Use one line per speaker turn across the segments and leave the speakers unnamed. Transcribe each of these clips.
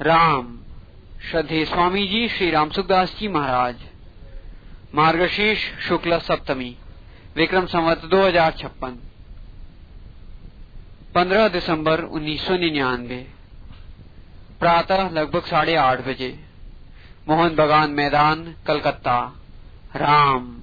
राम श्रद्धेय स्वामी जी श्री राम सुखदास जी महाराज। मार्गशीर्ष शुक्ल सप्तमी, विक्रम संवत 2056, 15 दिसंबर 1999, प्रातः लगभग 8:30 बजे, मोहन बागान मैदान, कलकत्ता। राम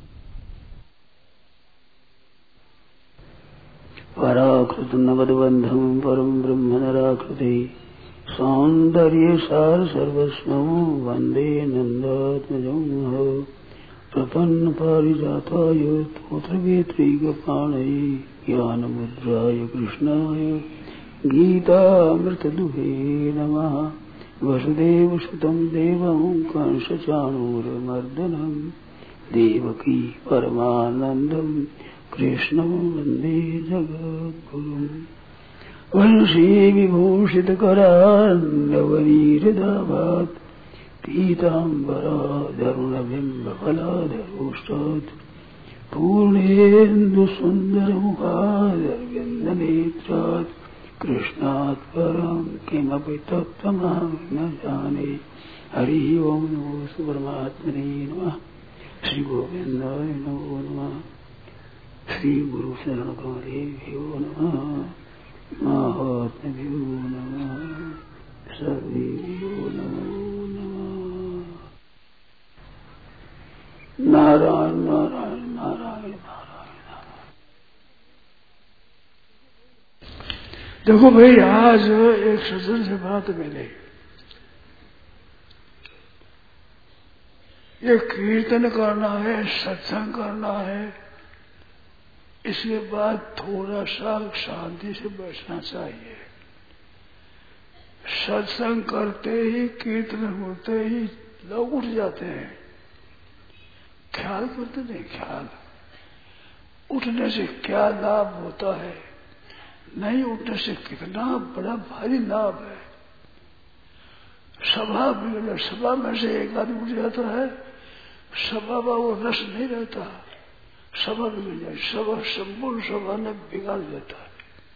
पराकृत नवद्बंधम परम ब्रह्म नराकृति सौंदर्य सार सर्वस्वं वंदे नंदात्मजं प्रपन्न पारिजाताय तोत्रवेत्रैकपाणये ज्ञानमुद्राय कृष्णाय गीतामृतदुहे नमः। वसुदेवसुतं देवं कंसचाणूरमर्दनं देवकी परमानन्दं कृष्णं वन्दे जगद्गुरुम्। वंशी विभूषितकरान्नवनीरदाभात् पीताम्बराधरुणबिम्बफलाधरोष्टात् पूर्णेन्दुसुन्दरमुखादरविन्दनेत्रात् कृष्णात् परं किमपि तत्त्वमहं न जाने। हरि ओं नमो परमात्मने नमः। श्री गोविन्दाय नमो नमः। श्री गुरु शरण कमलेभ्यो नमः। महात्म्यो नमः। सर्वेभ्यो नमो नमः। नारायण नारायण नारायण नारायण। देखो भाई, आज एक सज्जन से बात मिली। ये कीर्तन करना है, सत्संग करना है, इसके बाद थोड़ा सा शांति से बैठना चाहिए। सत्संग करते ही, कीर्तन होते ही लोग उठ जाते हैं। ख्याल करते नहीं। ख्याल उठने से क्या लाभ होता है, नहीं उठने से कितना बड़ा भारी लाभ है। सभा बिगड़, सभा में से एक आदमी उठ जाता है, सभा में वो रस नहीं रहता, सभा बिगड़ जाए। सभा संपूर्ण सभा ने बिगाड़ देता है।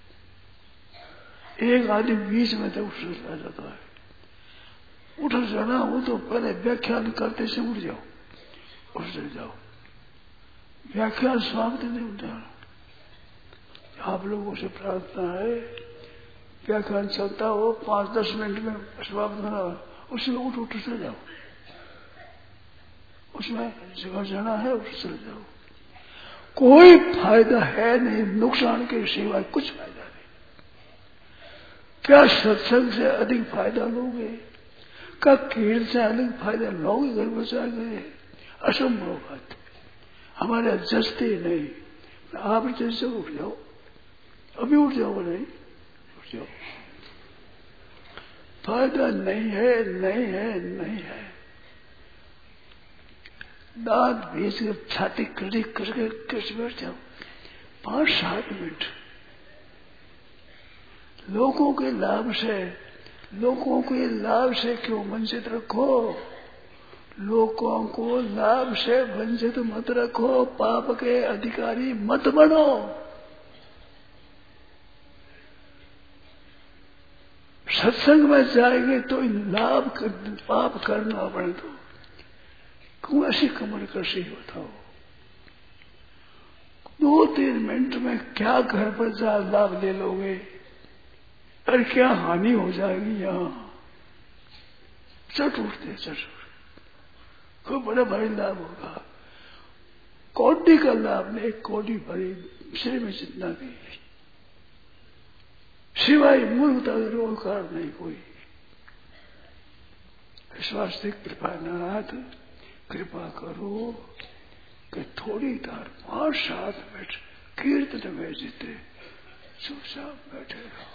एक आदमी बीच में तक उठ जाता है। उठ जाना हो तो पहले व्याख्यान करते से उठ जाओ, उठ जाओ। व्याख्यान समाप्त नहीं उठा। आप लोगों से प्रार्थना है, व्याख्यान चलता हो 5-10 मिनट में समाप्त होना, उसमें उठ चले जाओ। उसमें जगह जाना है, उठ चले जाओ। कोई फायदा है नहीं, नुकसान के सिवाय कुछ फायदा नहीं। क्या सत्संग से अधिक फायदा लोगे? क्या कीर्तन से अधिक फायदा लोगे? घर बचा गए, असंभव बात। हमारे जस्ते नहीं। आप जैसे उठ जाओ, अभी उठ जाओ, नहीं उठ जाओ। फायदा नहीं है, नहीं है, नहीं है। दांत बीच कर छाती कड़ी करके कैसे बैठ जाओ 5-7 मिनट। लोगों के लाभ से क्यों वंचित रखो? लोगों को लाभ से वंचित मत रखो। पाप के अधिकारी मत बनो। सत्संग में जाएंगे तो लाभ पाप करना पड़े तो क्यों ऐसी कमर कसी बताओ? 2-3 मिनट में क्या घर पर जा लाभ ले लोगे और क्या हानि हो जाएगी? यहाँ चट उठते कोई बड़ा भारी लाभ होगा। कोटि का लाभ नहीं, कोटि भरी श्री में जितना भी, सिवाय मूर्खता रोजगार नहीं कोई। इस वास्ते कृपानाथ कृपा करो कि थोड़ी देर 5-7 मिनट कीर्तन में जीते चुपचाप बैठे रहो।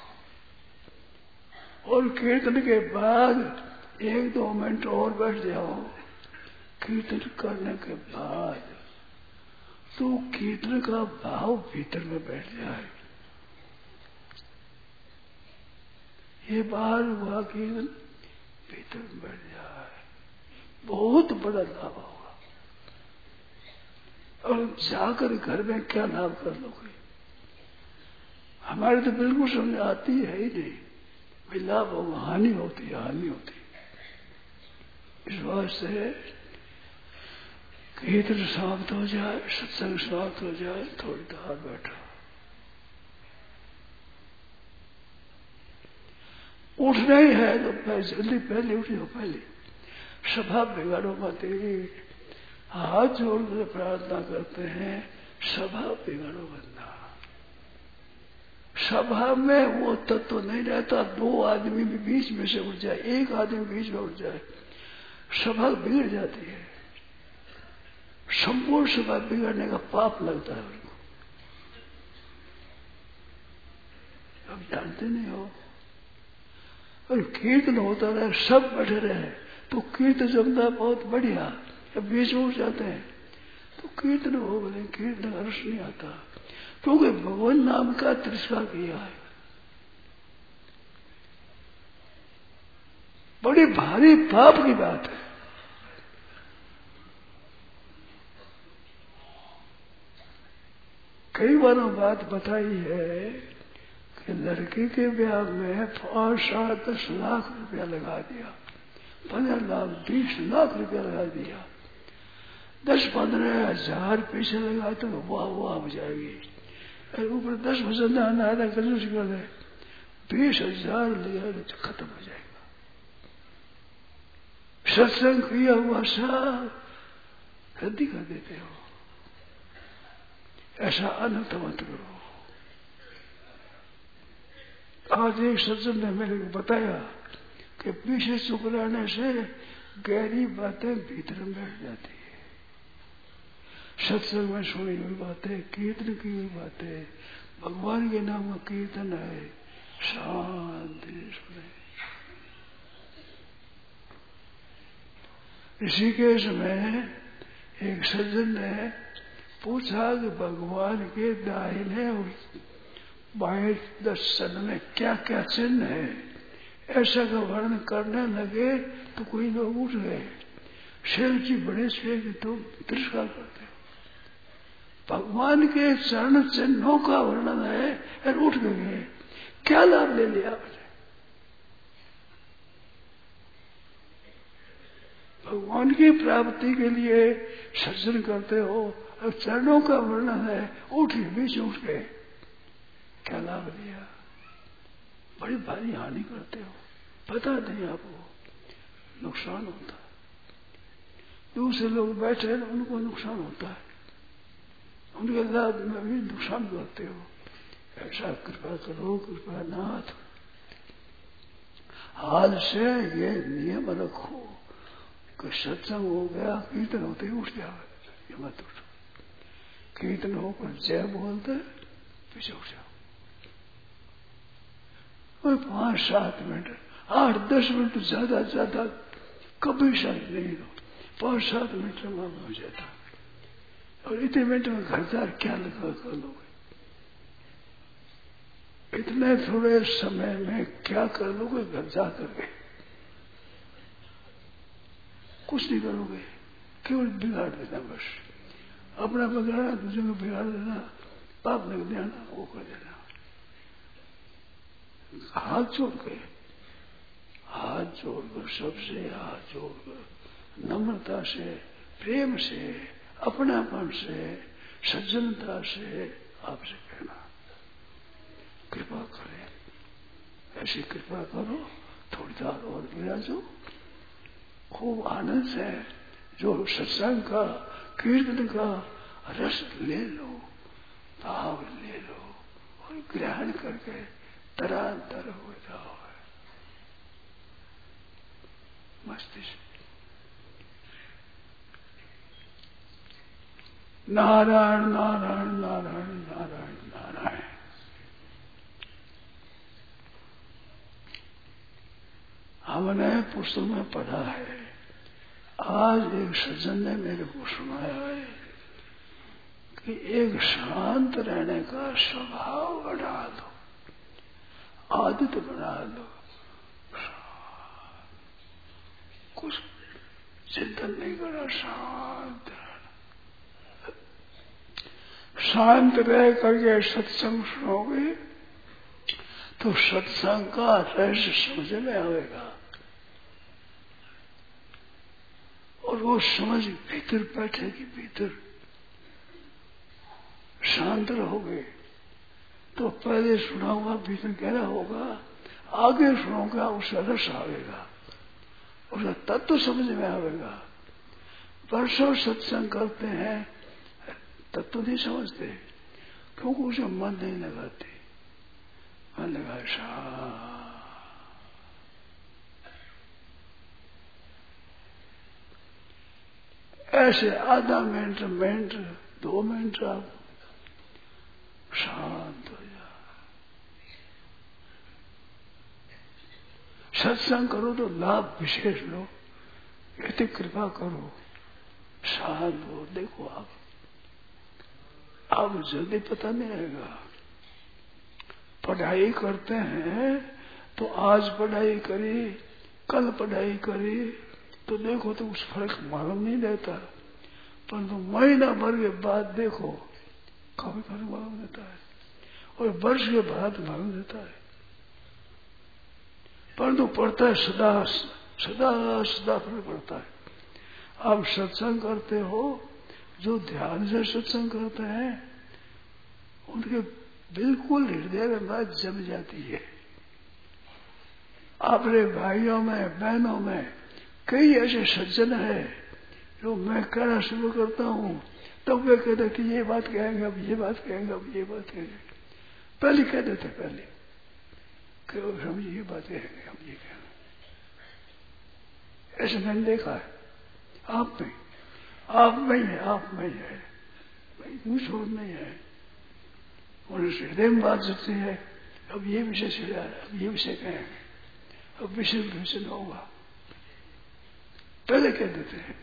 और कीर्तन के बाद 1-2 मिनट और बैठ जाओ। कीर्तन करने के बाद तो कीर्तन का भाव भीतर में बैठ जाए। ये बार हुआ कीर्तन भीतर में बैठ जाए, बहुत बड़ा लाभ होगा। और जाकर घर में क्या लाभ कर लोगे? हमारे तो बिल्कुल समझ आती है ही नहीं। भाई लाभ होगा, हानि होती है, हानि होती है। इस वास्ते कीर्तन समाप्त हो जाए, सत्संग समाप्त हो जाए, थोड़ी देर बैठो, उठना ही है तो जल्दी पहले उठो, पहले सभा बिगाड़ो मत। हाथ जोड़कर प्रार्थना करते हैं, सभा बिगाड़ो बंदा। सभा में वो तत्व नहीं रहता, दो आदमी भी बीच में से उठ जाए, एक आदमी बीच में उठ जाए, सभा बिगड़ जाती है। संपूर्ण सभा बिगड़ने का पाप लगता है उनको। अब जानते नहीं हो, और कीर्तन होता रहे, सब बैठे रहे तो कीर्तन जमता बहुत बढ़िया। अब बीच में उठ जाते हैं तो कीर्तन हो गए, कीर्तन हर्ष नहीं आता, क्योंकि भगवान नाम का तिरस्कार किया है। बड़ी भारी पाप की बात है। कई बारों बात बताई है कि लड़की के ब्याह में 5-7-10 लाख रुपया लगा दिया, 15 लाख 20 लाख रुपया लगा दिया, 10-15 हजार पीछे लगा तो वाह वाह हो जाएगी। ऊपर 10 भजन आधा कंजूस कर दे, 20,000 लगा तो खत्म हो जाएगा। सत्संग किया हुआ सब रद्दी कर देते हो। ऐसा अनर्थ मत करो। आज एक सज्जन ने मेरे को बताया कि पीछे चुप रहने से गहरी बातें भीतर में बैठ जाती है। सत्संग में सुनी हुई बातें, कीर्तन की हुई बातें, भगवान के नाम का कीर्तन है, शांति सुने। इसी केस में एक सज्जन ने पूछा कि भगवान के दाहिने और बाएं दर्शन में क्या क्या चिन्ह है। ऐसा का वर्णन करने लगे तो कोई लोग उठ गए। शिव जी बड़े से तो तिरस्कार करते हो, भगवान के चरण चिन्हों का वर्णन है और उठ गए, क्या लाभ ले लिया आपने? भगवान की प्राप्ति के लिए सज्जन करते हो और चरणों का वर्णन है, उठ बीच उठ गए, क्या लाभ लिया? बड़ी भारी हानि करते हो, पता नहीं आपको नुकसान होता है। दूसरे लोग बैठे हैं उनको नुकसान होता है, उनके लाभ में भी नुकसान करते हो। ऐसा कृपा करो कृपानाथ, हाल से ये नियम रखो कि सत्संग हो गया, कीर्तन होते ही उठ जाओ, ये मत उठो। कीर्तन होकर जय बोलते पीछे उठ जाओ। और 5-7 मिनट 8-10 मिनट ज्यादा कभी शायद नहीं हो, 5-7 मिनट में हो जाता। और इतने मिनट में घरदार क्या लगा कर लोगे? इतने थोड़े समय में क्या कर लोगे? घर जा करके कुछ नहीं करोगे, केवल बिगाड़ देना, बस अपना बिगाड़ना, दूसरे को बिगाड़ देना, पाप लग देना, वो कर देना। हाथ जोड़कर सबसे हाथ जोड़कर नम्रता से, प्रेम से, अपनापन से, सज्जनता से आपसे कहना, कृपा करें, ऐसी कृपा करो, थोड़ी देर और विराजो, खूब आनंद से जो सत्संग का कीर्तन का रस ले लो, भाव ले लो और ग्रहण करके तरांतर हो जाओ मस्तिष्क। नारायण नारायण नारायण नारायण नारायण। हमने पुस्तक में पढ़ा है, आज एक सज्जन ने मेरे को सुनाया है कि एक शांत रहने का स्वभाव बना दो, आदत बना दो, कुछ चिंतन नहीं करना, शांत रहना। शांत रह करके सत्संग सुनोगे तो सत्संग का रहस्य समझ में आएगा और वो समझ भीतर बैठेगी, भीतर शांत रहोगे तो पहले सुना हुआ भीतर गहरा होगा, आगे सुनोगा उसका रस आएगा, उसका तत्व समझ में आएगा। वर्षों सत्संग करते हैं, तत्व नहीं समझते क्योंकि उसे मन नहीं लगाते, मन लगा ऐसे आधा मिनट 2 मिनट आप शांत हो जाओ। सत्संग करो तो लाभ विशेष लो, इतनी कृपा करो, शांत हो। देखो आप जल्दी पता नहीं आएगा। पढ़ाई करते हैं तो आज पढ़ाई करी, कल पढ़ाई करी तो देखो तो उस फर्क मालूम नहीं रहता, परंतु महीना भर के बाद देखो काफी फर्क मालूम देता है, और वर्ष के बाद मालूम देता है। परंतु पड़ता है सदा सदा सदा फर्क पड़ता है। आप सत्संग करते हो, जो ध्यान से सत्संग करते हैं उनके बिल्कुल हृदय में बात जम जाती है। अपने भाइयों में बहनों में कई ऐसे सज्जन है जो मैं कहना शुरू करता हूँ तब वे कहते कि ये बात कहेंगे, अब ये बात कहेंगे, अब ये बात कहेंगे। पहले कह देते, पहले हम ये बात कहेंगे, हम ये कहेंगे। ऐसे मैंने देखा है आप में ही है, आप में ही है, यूं छोड़ नहीं है। उन्हें हृदय में बात जती है, अब ये विषय से अब ये विषय कहेंगे, अब विषय विषय होगा, पहले कह देते हैं।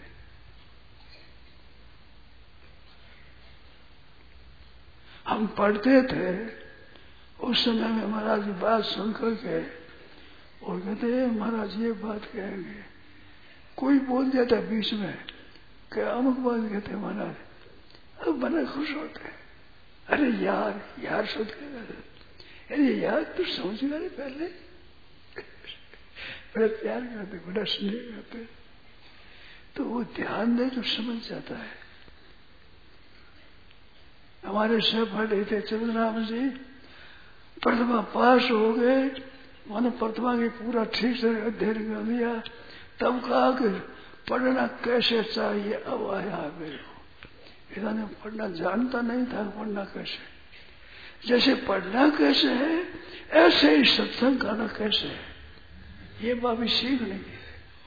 हम पढ़ते थे उस समय में महाराज की बात सुन करके और कहते हैं महाराज ये बात कहेंगे, कोई बोल जाता बीच में कि अमुक बात कहते महाराज, अब बड़ा खुश होते हैं। अरे यार सोच के, अरे यार तू समझ गए पहले बड़ा प्यार करते, बड़ा स्नेह करते, तो वो ध्यान दे तो समझ जाता है। हमारे से पढ़े थे चंद्रनाम जी, प्रथमा पास हो गए, मानो प्रथमा की पूरा ठीक से अध्ययन कर लिया, तब कहा कि पढ़ना कैसे चाहिए, अब आया मेरे को। इन्होंने पढ़ना जानता नहीं था, पढ़ना कैसे, जैसे पढ़ना कैसे है ऐसे ही सत्संग करना कैसे है, ये बात भी सीख लेंगे।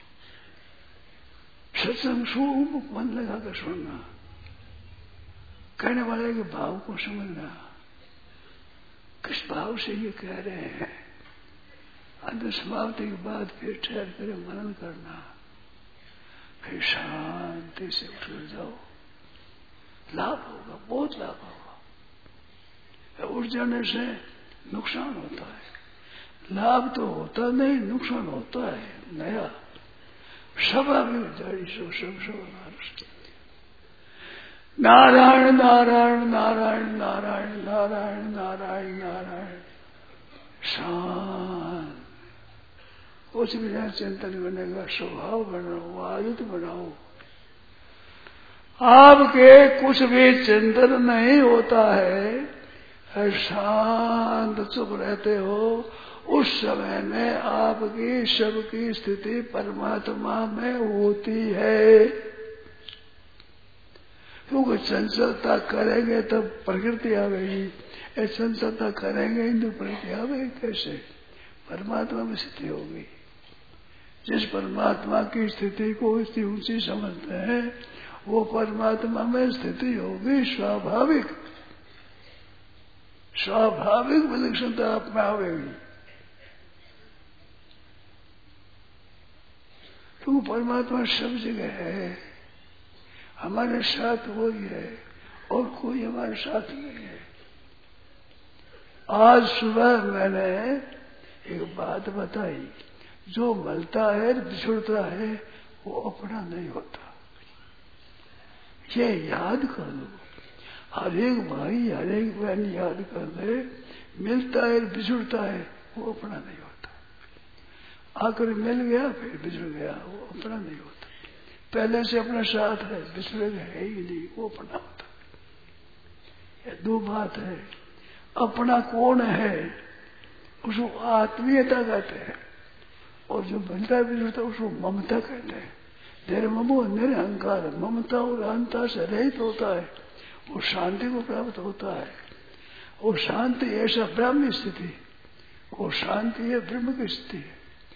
सत्संग खूब मन लगा कर सुनना, कहने वाले के भाव को समझना, किस भाव से ये कह रहे हैं, अंत समाप्ति के बाद फिर ठहर कर मनन करना, फिर शांति से उठ जाओ, लाभ होगा, बहुत लाभ होगा। उठ जाने से नुकसान होता है, लाभ तो होता नहीं, नुकसान होता है नया। स्वाभाविक जारी सो सब नारायण नारायण नारायण नारायण नारायण नारायण नारायण। शांत कुछ भी नहीं चिंतन बनेगा, स्वभाव बनाओ, आदत बनाओ। आपके कुछ भी चिंतन नहीं होता है, शांत चुप रहते हो, उस समय में आपकी सबकी स्थिति परमात्मा में होती है। क्योंकि चंचलता करेंगे तब प्रकृति आवेगी, चंचलता करेंगे हिंदू प्रकृति आवेगी कैसे, परमात्मा में स्थिति होगी। जिस परमात्मा की स्थिति को इतनी ऊंची समझते हैं वो परमात्मा में स्थिति होगी, स्वाभाविक स्वाभाविक विलक्षणता आप में आवेगी। तो परमात्मा सब जगह है, हमारे साथ वही है और कोई हमारे साथ नहीं है। आज सुबह मैंने एक बात बताई, जो मिलता है बिछुड़ता है वो अपना नहीं होता, ये याद कर लो। हर एक भाई हर एक बहन याद कर ले, मिलता है बिछुड़ता है वो अपना नहीं होता। आकर मिल गया फिर बिछड़ गया, वो अपना नहीं होता। पहले से अपना साथ है, बिछड़े है ही नहीं, वो अपना होता। ये दो बात है। अपना कौन है, उसको आत्मीयता कहते हैं, और जो बनता बिछड़ता उसको ममता कहते हैं। निर्ममो निरहंकार, ममता और अहंता से रहित होता है, वो शांति को प्राप्त होता है। वो शांति ऐसा ब्रह्म स्थिति, वो शांति है ब्रह्म की स्थिति है।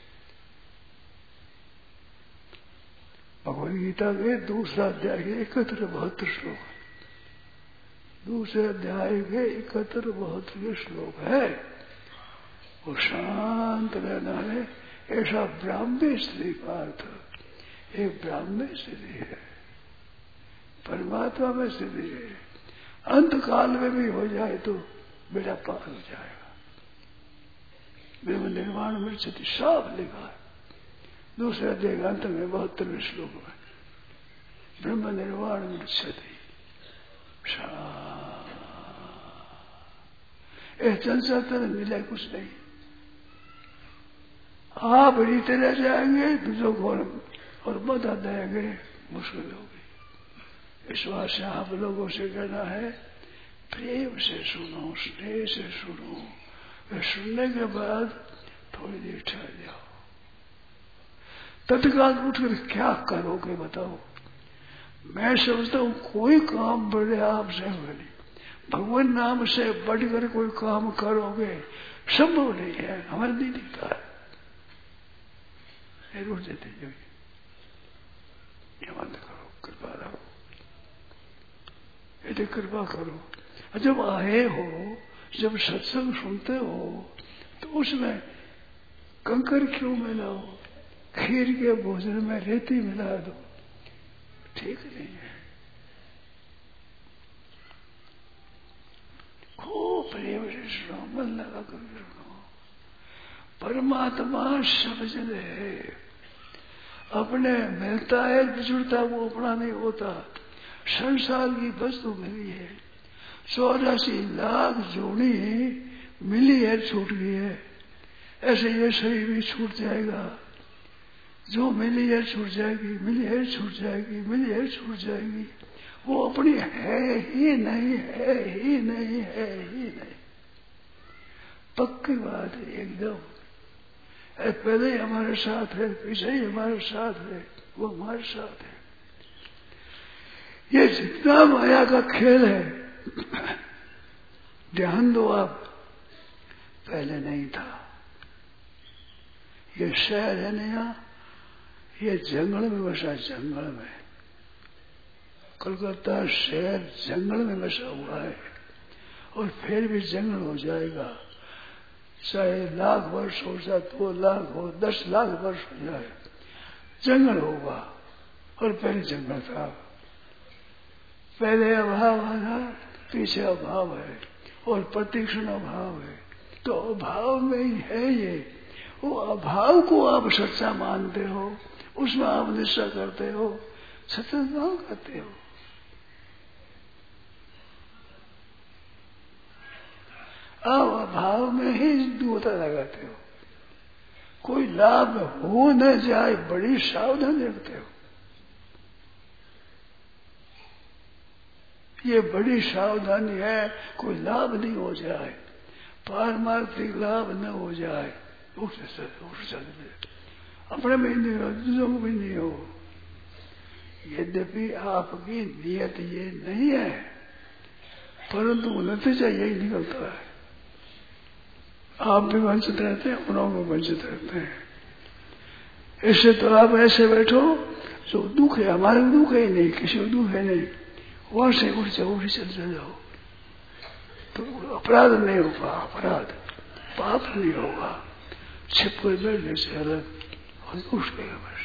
भगवद गीता के दूसरा अध्याय के 71 श्लोक, दूसरे अध्याय के 71 श्लोक है। वो शांत रहना है, ऐसा ब्राह्मी स्थिति का अर्थ एक ब्राह्मी स्थिति है, परमात्मा में स्थिति है। अंत काल में भी हो जाए तो बेड़ा पार हो जाएगा। ब्रह्म निर्वाण में स्थिति साफ लिखा है दूसरे अध्याय अंत में 72वें श्लोक में। ब्रह्म निर्वाण में स्थिति संसार मिला कुछ नहीं। आप रीते रह जाएंगे दूसरों को और बता देंगे, मुश्किल होगी। इस बात से आप लोगों से कहना है, प्रेम से सुनो, स्नेह से सुनो। सुनने के बाद थोड़ी देर ठहर जाओ, तत्काल उठकर क्या करोगे बताओ। मैं समझता हूं कोई काम बड़े आपसे होगा नहीं, भगवान नाम से बढ़कर कोई काम करोगे संभव नहीं है, हमारे नहीं दिखता है। रुक जाते जो ये बंद करो, कृपा रहो, यदि कृपा करो। जब आए हो, जब सत्संग सुनते हो तो उसमें कंकर क्यों मिलाओ, खीर के भोजन में रेती मिला दो, ठीक नहीं है। खूब प्रेम से सुनो, मन लगा कर सुनो। परमात्मा सब जगह है, अपने मिलता है बिछुड़ता वो अपना नहीं होता। संसार की वस्तु मिली है, 84 लाख जोड़ी मिली है, छूट गई है। ऐसे ये शरीर भी छूट जाएगा, जो मिली है छूट जाएगी, मिली है छूट जाएगी, मिली है छूट जाएगी। वो अपनी है ही नहीं, है ही नहीं, है ही नहीं। पक्की बात है एकदम। पहले ही हमारे साथ है, पीछे ही हमारे साथ है, वो हमारे साथ है। ये जितना माया का खेल है, ध्यान दो आप, पहले नहीं था। ये शहर है नया, ये जंगल में बसा, जंगल में। कलकत्ता शहर जंगल में बसा हुआ है, और फिर भी जंगल हो जाएगा। चाहे 1 लाख वर्ष हो, चाहे 2 लाख हो, 10 लाख वर्ष हो जाए, जंगल होगा। और पहले जंगल था, पहले अभाव था, पीछे अभाव है, और प्रतीक्षण अभाव है। तो अभाव में ही है ये। वो अभाव को आप सच्चा मानते हो, उसमें आप निष्ठा करते हो, सत्संग करते हो। आप अभाव में ही दूता लगाते हो। कोई लाभ हो न जाए बड़ी सावधानी रखते हो। ये बड़ी सावधानी है, कोई लाभ नहीं हो जाए, पारमार्थिक लाभ न हो जाए। अपने में नहीं हो, दूसरों को भी नहीं हो। यद्यपि आपकी नियत ये नहीं है, परंतु नतीजा यही निकलता है। आप भी वंचित रहते हैं, उन्होंने वंचित रहते हैं। इससे तो आप ऐसे बैठो, जो दुख है हमारे को दुख है नहीं, किसी को दुख है नहीं, वहां से उठ जाओ, उठ चल जाओ, तो अपराध नहीं होगा, अपराध पाप नहीं होगा। छिपकर बैठने से अलग और उठ गएगा। बस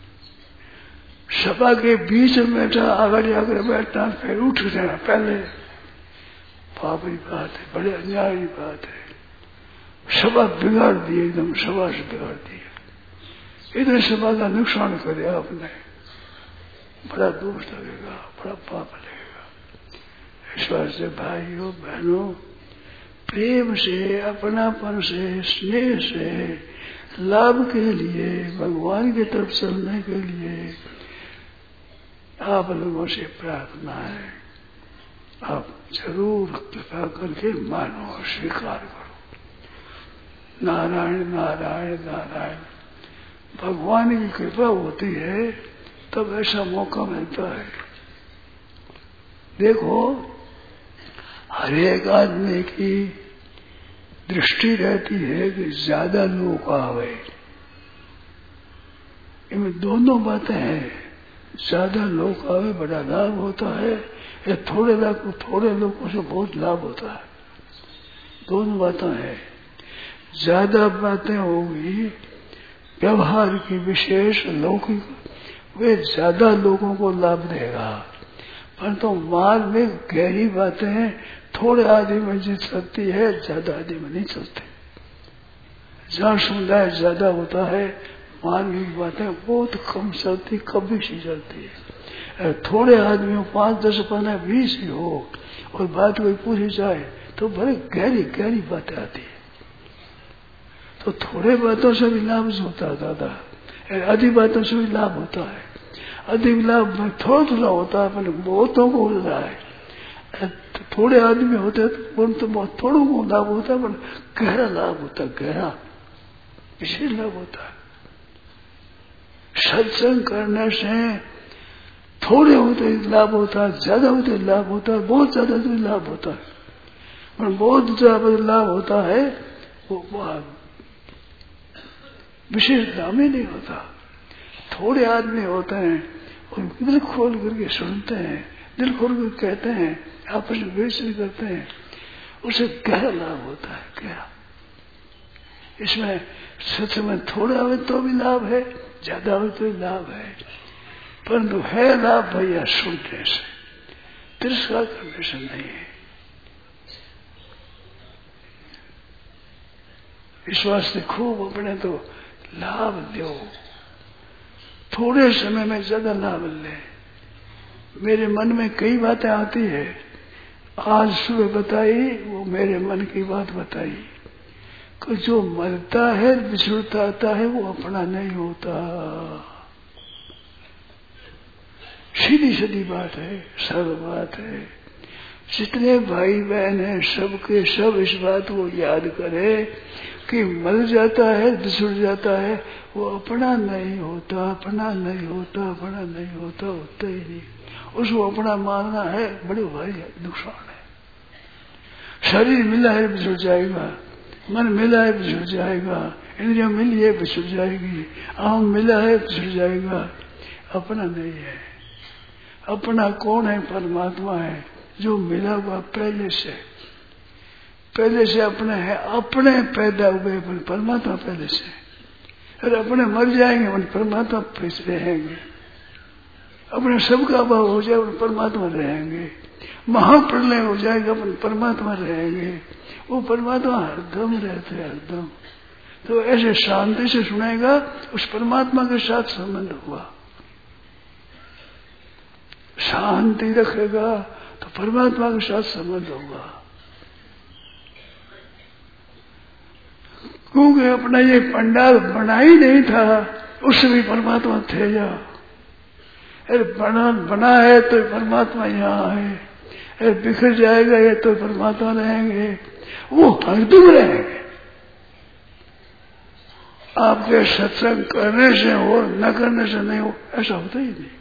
सभा के बीच में बैठा, आगे जाकर बैठना, फिर उठ जाना, पहले पाप की बात है, बड़े अन्याय की बात है। सभा बिगाड़ दी, एकदम सभा से बिगाड़ दी। इधर सभा का नुकसान करे आपने, बड़ा दोष लगेगा, बड़ा पाप लगेगा। इस बात से भाइयों बहनों, प्रेम से, अपनापन से, स्नेह से, लाभ के लिए, भगवान की तरफ चलने के लिए आप लोगों से प्रार्थना है। आप जरूर कृपा करके मानो, स्वीकार करो। नारायण नारायण नारायण। भगवान की कृपा होती है तब ऐसा मौका मिलता है। देखो, हर एक आदमी की दृष्टि रहती है कि ज्यादा लोग आवे। इनमें दोनों बातें हैं। ज्यादा लोग आवे बड़ा लाभ होता है, या थोड़े लोगों से बहुत लाभ होता है। दोनों बातें हैं। ज्यादा बातें होगी व्यवहार की, विशेष लौकिक, वे ज्यादा लोगों को लाभ देगा। परंतु माल में गहरी बातें थोड़े आदमी में जीत सकती है, ज्यादा आदमी में नहीं चलती। जहाँ समुदाय ज्यादा होता है, मार्मिक बातें बहुत कम चलती, कभी सी चलती है। थोड़े आदमियों 5, 10, 15, 20 ही हो और बात कोई पूछी जाए तो बड़ी गहरी गहरी बातें आती है। तो थोड़े बातों से भी लाभ होता है दादा, अधिक बातों से भी लाभ होता है। अधिक लाभ थोड़ा होता है, पर बहुतों को हो रहा है। थोड़े आदमी होते हैं तो बहुत थोड़ों को लाभ होता है, पर गहरा लाभ होता है, गहरा विशेष लाभ होता है। सत्संग करने से थोड़े होते लाभ होता है, ज्यादा होते लाभ होता है, बहुत ज्यादा तो लाभ होता है। पर बहुत ज्यादा लाभ होता है वो विशेष लाभ ही नहीं होता। थोड़े आदमी होते हैं और दिल खोल करके सुनते हैं, दिल खोल कर कहते हैं, आपस में विवेचन करते हैं, उसे गहरा लाभ होता है, गहरा। इसमें सच में थोड़ा हो तो भी लाभ है, ज्यादा हो तो भी लाभ है, परंतु है लाभ भैया सुनने से, तिरस्कार करने से नहीं है। इस वास्ते खूब अपने तो लाभ दो, थोड़े समय में ज्यादा लाभ ले। मेरे मन में कई बातें आती है, आज सुबह बताई, वो मेरे मन की बात बताई कि जो मरता है, बिछुड़ता आता है, वो अपना नहीं होता। सीधी सीधी बात है, सरल बात है। जितने भाई बहन हैं सबके सब इस बात को याद करे कि मर जाता है, बिछुड़ जाता है, वो अपना नहीं होता, अपना नहीं होता, अपना नहीं होता, होता ही नहीं। उसको अपना मानना है बड़े भारी नुकसान है। शरीर मिला है बिछुड़ जाएगा, मन मिला है बिछुड़ जाएगा, इंद्रिया मिली है बिछुड़ जाएगी, आम मिला है बिछुड़ जाएगा, अपना नहीं है। अपना कौन है? परमात्मा है, जो मिला हुआ पहले से अपने है, अपने पैदा हुए परमात्मा पहले से। अरे अपने मर जाएंगे परमात्मा फिर रहेंगे, अपने सबका अभाव हो जाए परमात्मा रहेंगे, महाप्रलय हो जाएगा परमात्मा रहेंगे। वो परमात्मा हरदम रहते हैं, हरदम। तो ऐसे शांति से सुनेगा, उस परमात्मा के साथ संबंध हुआ। शांति रखेगा तो परमात्मा के साथ संबंध होगा। क्योंकि अपना ये पंडाल बना ही नहीं था, उससे भी परमात्मा थे जा। अरे बना है तो परमात्मा यहाँ है, अरे बिखर जाएगा ये तो परमात्मा रहेंगे, वो हरदम रहेंगे। आपके सत्संग करने से हो, न करने से नहीं हो, ऐसा होता ही नहीं।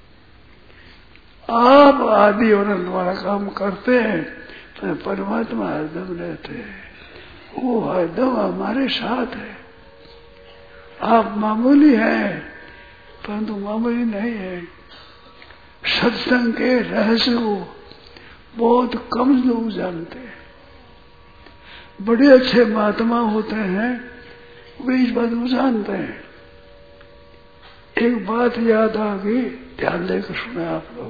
आप आदि और अंत वाला काम करते हैं तो परमात्मा हरदम रहते हैं, वो हरदम हमारे साथ है। आप मामूली हैं परंतु मामूली नहीं है। सत्संग के रहस्य को बहुत कम लोग जानते हैं। बड़े अच्छे महात्मा होते हैं, वे इस बात को जानते हैं। एक बात याद आ गई, ध्यान देकर सुने आप लोग।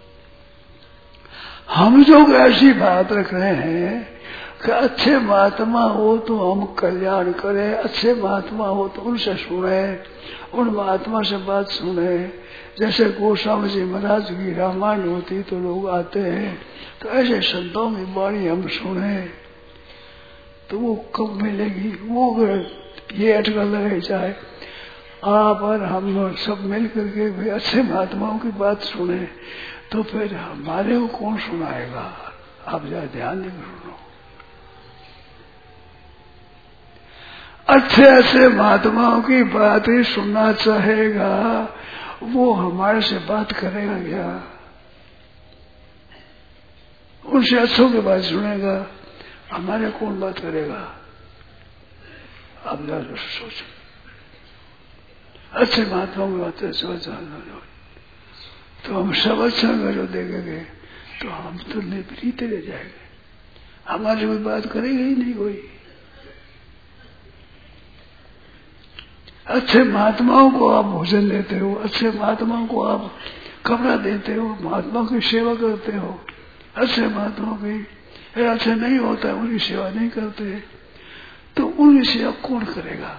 हम लोग ऐसी बात रख रहे हैं कि अच्छे महात्मा हो तो हम कल्याण करें, अच्छे महात्मा हो तो उनसे सुने, उन महात्मा से बात सुने। जैसे गोस्वामी जी महाराज की रामायण होती तो लोग आते हैं, तो ऐसे संतों की वाणी हम सुने। तो वो कब मिलेगी? वो अगर ये अटकल रह जाए, आप और हम सब मिल करके भी अच्छे महात्माओं की बात सुने, तो फिर हमारे को कौन सुनाएगा? आप जरा ध्यान देकर सुनो। अच्छे अच्छे महात्माओं की बात ही सुनना चाहेगा, वो हमारे से बात करेगा क्या? उनसे अच्छों की बात सुनेगा, हमारे कौन बात करेगा? आप जरा सोचो। अच्छे महात्माओं की बातें समझ तो हम सब अच्छा जो देखेंगे तो हम तो निपरीते रह जाएंगे, हमारी कोई बात करेगा ही नहीं कोई। अच्छे महात्माओं को आप भोजन देते हो, अच्छे महात्माओं को आप कपड़ा देते हो, महात्माओं की सेवा करते हो, अच्छे महात्माओं की अच्छा नहीं होता है, उनकी सेवा नहीं करते, तो उनकी सेवा कौन करेगा?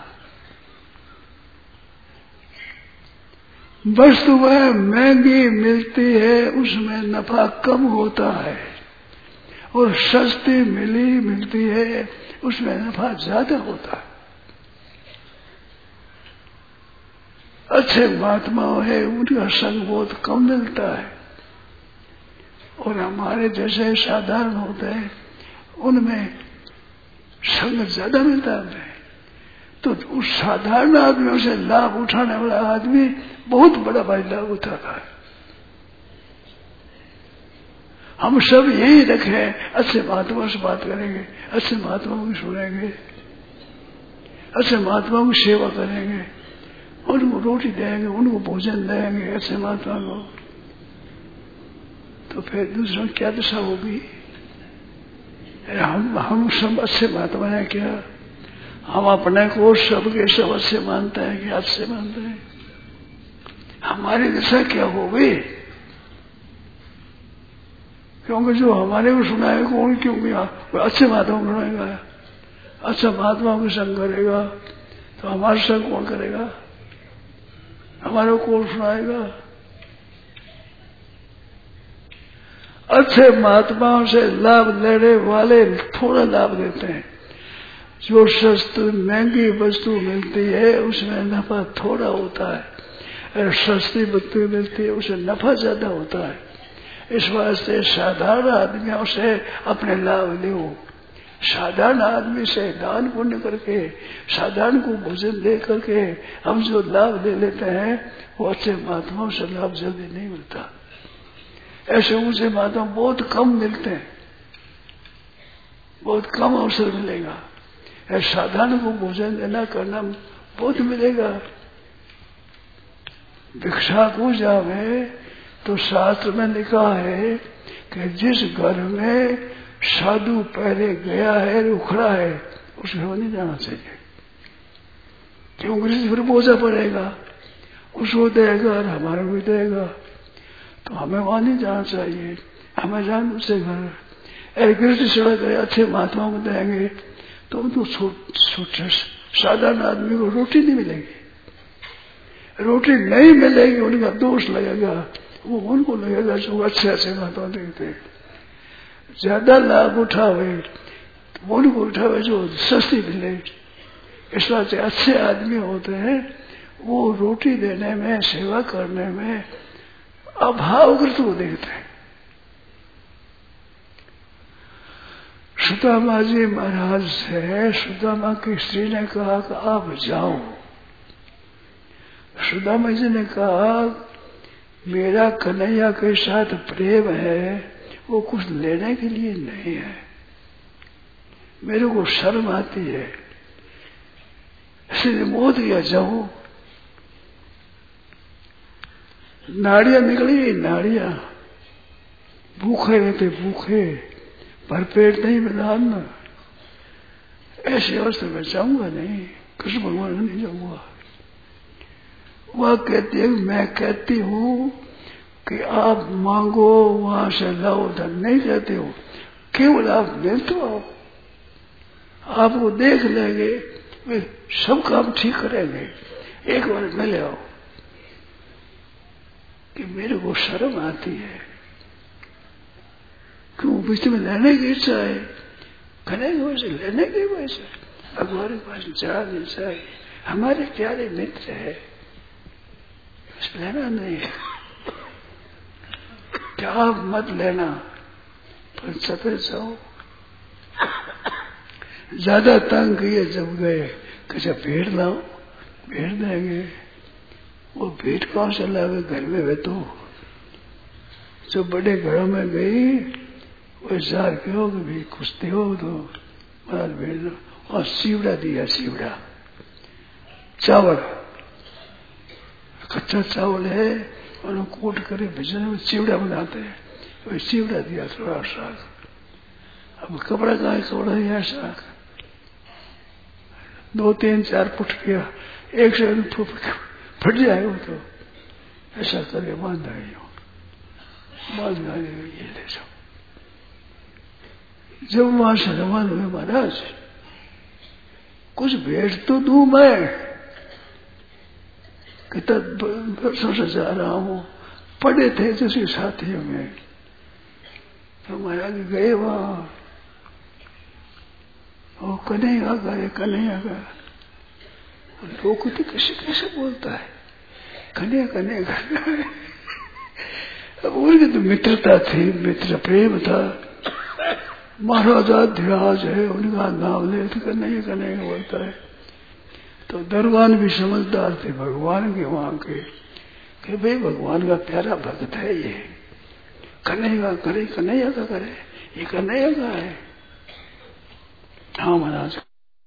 वस्तु वह महंगी मिलती है, उसमें नफा कम होता है, और सस्ती मिलती है, उसमें नफा ज्यादा होता है। अच्छे महात्मा है, उनका संग बहुत कम मिलता है, और हमारे जैसे साधारण होते हैं उनमें संग ज्यादा मिलता है। तो उस साधारण आदमियों से लाभ उठाने वाला आदमी बहुत बड़ा भाई लाभ उठाता है। हम सब यही रखें, अच्छे महात्माओं से बात करेंगे, अच्छे महात्माओं की सुनेंगे, अच्छे महात्माओं की सेवा करेंगे, उनको रोटी देंगे, उनको भोजन देंगे, अच्छे महात्मा को, तो फिर दूसरों की क्या दशा होगी? हम सब अच्छे महात्मा है क्या? हम अपने को सबके सब अच्छे मानते हैं कि अच्छे मानते हैं? हमारी दशा क्या होगी? क्योंकि जो हमारे को सुनाएगा कौन? क्योंकि अच्छे महात्मा को सुनाएगा, अच्छा महात्मा को संग करेगा, तो हमारा संग कौन करेगा? हमारे को कौन सुनाएगा? अच्छे महात्माओं से लाभ लेने वाले थोड़ा लाभ देते हैं। जो सस्ती महंगी वस्तु मिलती है उसमें नफा थोड़ा होता है, और सस्ती वस्तु मिलती है उसमें नफा ज्यादा होता है। इस वास्ते साधारण आदमियों से अपने लाभ लो, साधारण आदमी से दान पुण्य करके, साधारण को भोजन दे करके हम जो लाभ ले लेते हैं, वो अच्छे महात्माओं से लाभ जल्दी नहीं मिलता। ऐसे ऊंचे महात्मा बहुत कम मिलते हैं, बहुत कम अवसर मिलेगा। साधारण को भोजन देना करना बहुत मिलेगा। भिक्षा को जावे तो शास्त्र में लिखा है कि जिस घर में साधु पहले गया है, रुखड़ा है, उसमें नहीं जाना चाहिए, क्योंकि फिर बोझा पड़ेगा, उसको देगा और हमारा भी देगा, तो हमें वहां नहीं जाना चाहिए। हमें जान उससे घर गिरती सड़क है, अच्छे महात्माओं को देंगे तो उनको साधारण आदमी को रोटी नहीं मिलेगी, रोटी नहीं मिलेगी, उनका दोष लगेगा, वो उनको लगेगा जो अच्छे अच्छे महात्मा देखते ज्यादा लाभ उठावे, तो उनको उठावे जो सस्ती मिले। इस बात से अच्छे आदमी होते हैं, वो रोटी देने में, सेवा करने में अभावग्रत को देखते हैं। सुदामा जी महाराज से सुदामा की स्त्री ने कहा कि आप जाओ। सुदामा जी ने कहा मेरा कन्हैया के साथ प्रेम है, वो कुछ लेने के लिए नहीं है, मेरे को शर्म आती है, इसलिए मोह दिया जाओ। नाड़ियां निकली, नाड़ियां, भूखे रहते भूखे, भरपेट नहीं मिला अन्न, ऐसी अवस्था में जाऊंगा नहीं, कृष्ण भगवान नहीं जाऊंगा। वह कहती है मैं कहती हूं कि आप मांगो वहां से लाओ, धन नहीं कहते हो, केवल आप मिलते हो, आपको देख लेंगे, वे सब काम ठीक करेंगे, एक बार मिले आओ। कि मेरे को शर्म आती है, क्यों बीच में लेने की इच्छा है, कहने को वैसे लेने के वैसे भगवान के पास जा नहीं चाहिए। हमारे प्यारे मित्र है, बस लेना नहीं है, क्या मत लेना, पर सफर जाओ। ज्यादा तंग किए जब गए, कैसे भेड़ लाओ, भेड़ देंगे। वो भेड़ कौन से लावे, घर में वे तो जो बड़े घरों में गई वो जार के हो कि भाई खुशते हो तो महाराज भेड़ दो। और सीवड़ा दिया, सीवड़ा चावल, कच्चा चावल है और कूट करे भिजने में चिवड़ा बनाते हैं, वही चिवड़ा दिया थोड़ा साग। अब कपड़ा कहाँ है, कपड़ा दिया साग, 2, 3, 4 फुट किया, एक से फट जाए वो तो ऐसा करके बांधा ये ले जाओ। जब वहां से रवान हुए महाराज, कुछ भेंट तो दूं मैं, कितना वर्षों से जा रहा हूं, पड़े थे जैसे साथियों में, तो महाराज गए वहां, वो कन्हैया गए, कन्हैया गए। लोग तो कैसे बोलता है कन्हैया कन्हैया। अब उनकी तो मित्रता थी, मित्र प्रेम था। महाराजा धिराज है, उनका नाम ले तो कन्हैया कन्हैया बोलता है। तो दरबान भी समझदार थे भगवान के वहां के, कि भाई भगवान का प्यारा भक्त है ये, कन्हैया करे, कन्हैया का करे, ये कन्हैया का है। हाँ महाराज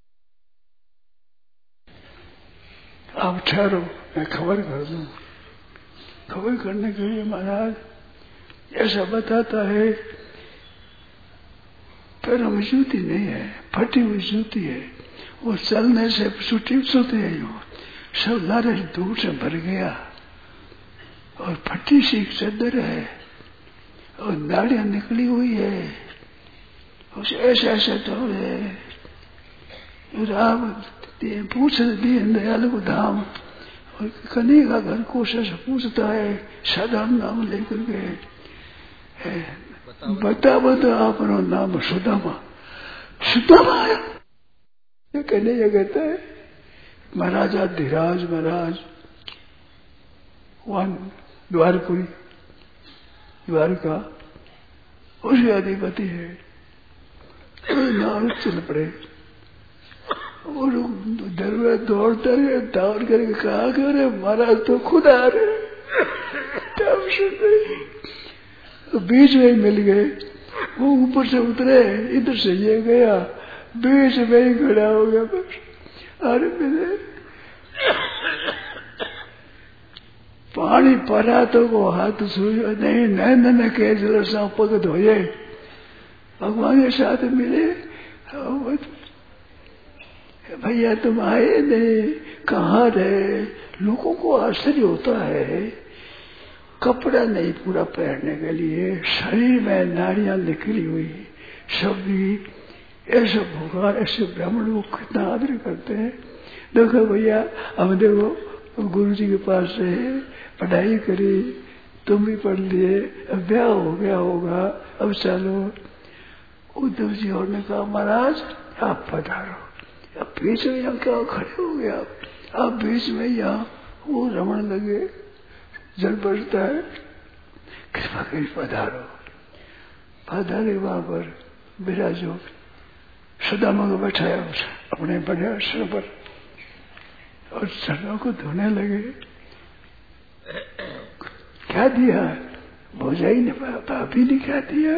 आप ठहरो, मैं खबर कर दूं। खबर करने के लिए महाराज ऐसा बताता है, पैरों में जूती नहीं है, फटी हुई जूती है, वो चलने से छुट्टी सोते है, सब लारे दूर से भर गया, और फटी सी चादर है, और नाड़ियां निकली हुई है, उसे ऐसे तो राम पूछ दीन दयाल को धाम, और कन्हैया का घर कोशिश पूछता है साधारण नाम लेकर के, बता अपना नाम सुदामा। सुदामा आया, कन्हैया कहता है महाराजा धीराज महाराज वहां द्वारपुरी, द्वारका उसके अधिपति है। नाम चल पड़े और दरबार दौड़ करके कहा करे महाराज तो खुद आ रहे। तब सुन बीच में ही मिल गए, वो ऊपर से उतरे, इधर से ये गया, बीच में ही खड़ा हो गया बस। अरे मेरे पानी पड़ा तो वो हाथ सुई नहीं, नैन के जल पग धोए, भगवान के साथ मिले। भैया तुम आए नहीं, कहाँ रहे? लोगों को आश्चर्य होता है, कपड़ा नहीं पूरा पहनने के लिए, शरीर में नाड़ियां निकली हुई, सब भी ऐसे भगवान ऐसे ब्राह्मण लोग कितना आदर करते हैं। देखो भैया हम देखो गुरु जी के पास रहे, पढ़ाई करी, तुम भी पढ़ लिए, अब ब्याह हो गया होगा, अब चलो। उद्धव जी और ने कहा महाराज आप पधारो। अब बीच में यहाँ क्या खड़े हो गए आप बीच में यहाँ, वो रमण लगे, जल बजता है, कृपा करी पधारो। पधारे वहां पर विराजो, सुदामा को बैठाया अपने बड़े आश्रम पर, और चरणों को धोने लगे। क्या दिया? भोजा ही नहीं पाया, भाभी ने क्या दिया?